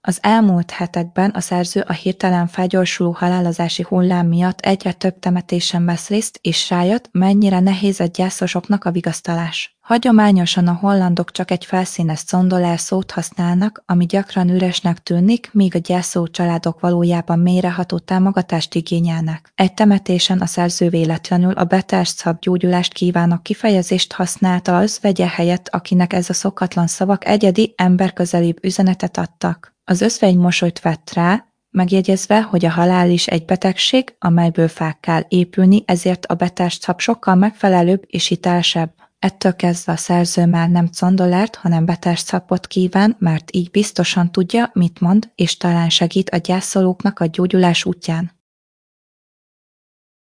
Az elmúlt hetekben a szerző a hirtelen felgyorsuló halálozási hullám miatt egyre több temetésen vesz részt, és rájött, mennyire nehéz a gyászosoknak a vigasztalás. Hagyományosan a hollandok csak egy felszínes condolár szót használnak, ami gyakran üresnek tűnik, míg a gyászoló családok valójában mélyreható támogatást igényelnek. Egy temetésen a szerző véletlenül a betárszab gyógyulást kívánó kifejezést használta az özvegye helyett, akinek ez a szokatlan szavak egyedi, emberközelibb üzenetet adtak. Az özvegy mosolyt vett rá, megjegyezve, hogy a halál is egy betegség, amelyből fel kell épülni, ezért a betárszab sokkal megfelelőbb és hitelesebb. Ettől kezdve a szerző már nem condolárt, hanem betárszabot kíván, mert így biztosan tudja, mit mond, és talán segít a gyászolóknak a gyógyulás útján.